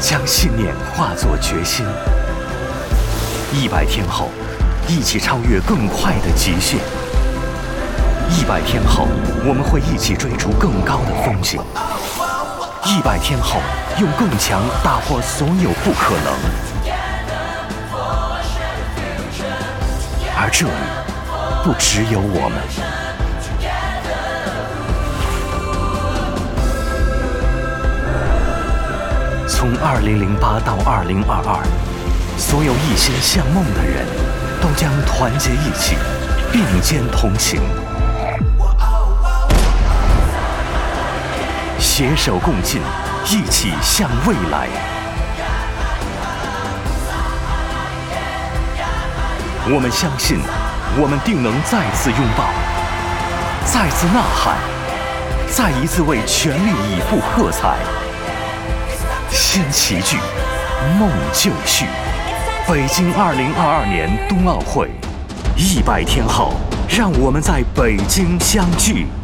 将信念化作决心。100天后，一起超越更快的极限。100天后，我们会一起追逐更高的风景。100天后，用更强打破所有不可能。而这里，不只有我们。从2008到2022，所有一心向梦的人，都将团结一起，并肩同行，携手共进，一起向未来。我们相信，我们定能再次拥抱，再次呐喊，再一次为全力以赴喝彩。新奇聚，梦就绪。北京2022年冬奥会，100天后，让我们在北京相聚。